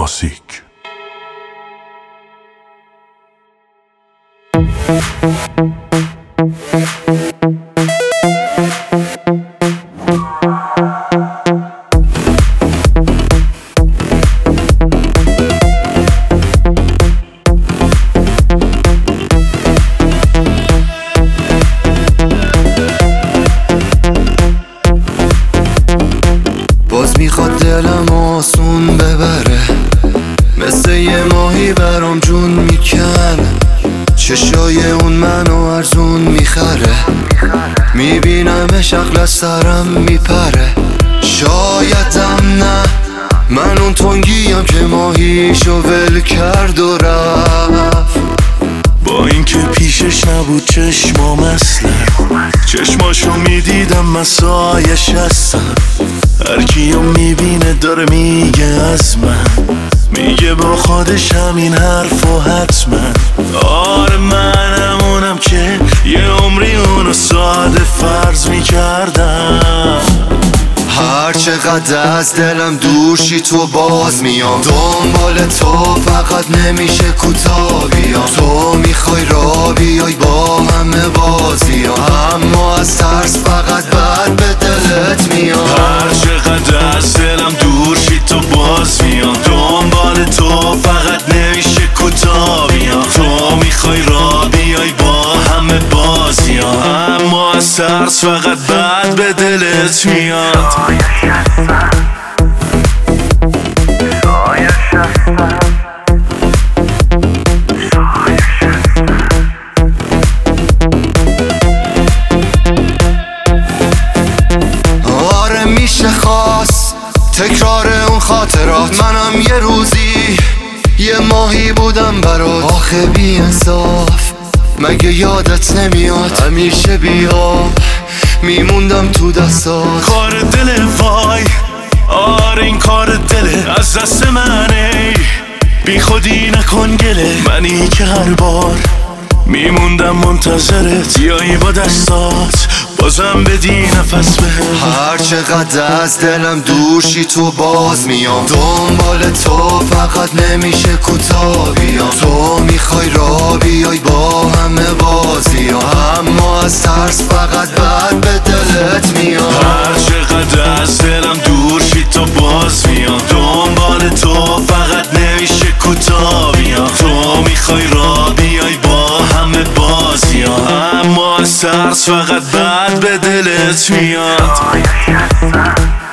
کلاسیک. باز میخواد دلم آسون ببره، مثل یه ماهی برام جون میکنه. چشای اون منو ارزون میخره، میبینمش عقل از سرم میپره. شایدم نه، من اون تنگیم که ماهیشو ول کرد و رفت. با اینکه پیشش نبود چشمام اصلا، چشماشو میدیدم من سایش هستم. هر کیو میبینه داره میگه از من، میگه با خودش همین حرفو حتما. آره من همونم که یه عمری اونو ساده فرض میکردم. هر چقدر از دلم دورشی تو باز میام، دنبال تو فقط نمیشه کوتاه بیام. تو میخوای را بیای با همه بازیام، اما از ترس فقط بد به دلت میام. هر چقدر از دلم دورشی تو باز میام، دنبال تو فقط نمیشه کوتاه بیام. تو میخوای را بیای با همه بازیام، اما از ترس فقط بد به دلت میاد. آره میشه خواست تکرار اون خاطرات، منم یه روزی یه ماهی بودم برات. آخه بی انصاف مگه یادت نمیاد، همیشه بیام میموندم تو دستات. کار دل وای، آره این کار دله، از دست منه. بی خودی نکن گله، منی که هر بار میموندم منتظرت، بیایی با دستات بازم بدی نفس بهم. هر چقدر از دلم دورشی تو باز میام، دنبال تو فقط نمیشه کوتاه بیام. تو میخوای را بیای با همه بازیام، اما از ترس فقط بد به دلت میام. هر چقدر از دلم دورشی تو باز میام، دنبال تو فقط نمیشه کوتاه بیام. تو میخوای را بیای با همه بازیام، اما از ترس فقط بد به دلت میاد.